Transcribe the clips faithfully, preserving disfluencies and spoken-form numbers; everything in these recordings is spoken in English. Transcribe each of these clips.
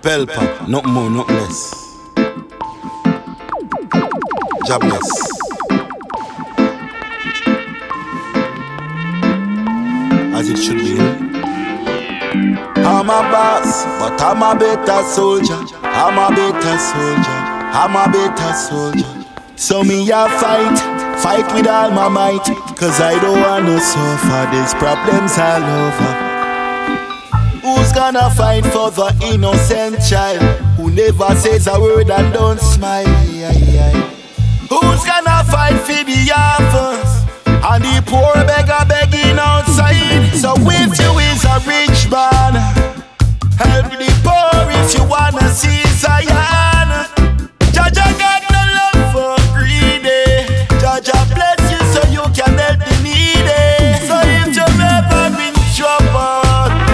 Pelpa, nothing more, nothing less. Jobless. As it should be. I'm a boss, but I'm a better soldier. I'm a better soldier. I'm a better soldier. So me a fight, fight with all my might. Cause I don't wanna suffer, there's problems all over. Who's gonna fight for the innocent child who never says a word and don't smile? Who's gonna fight for the orphans and the poor beggar begging outside? So if you is a rich man, help the poor if you wanna see Zion. Jaja got no love for greedy. Jaja bless you so you can help the needy. So if you've ever been troubled,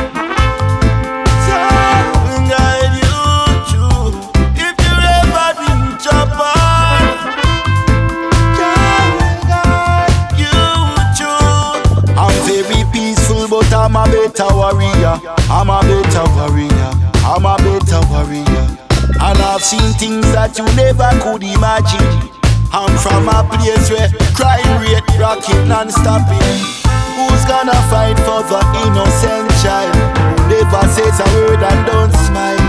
I'm a better warrior, I'm a better warrior, I'm a better warrior. And I've seen things that you never could imagine. I'm from a place where crime rate rocket non-stopping. Who's gonna fight for the innocent child who never says a word and don't smile?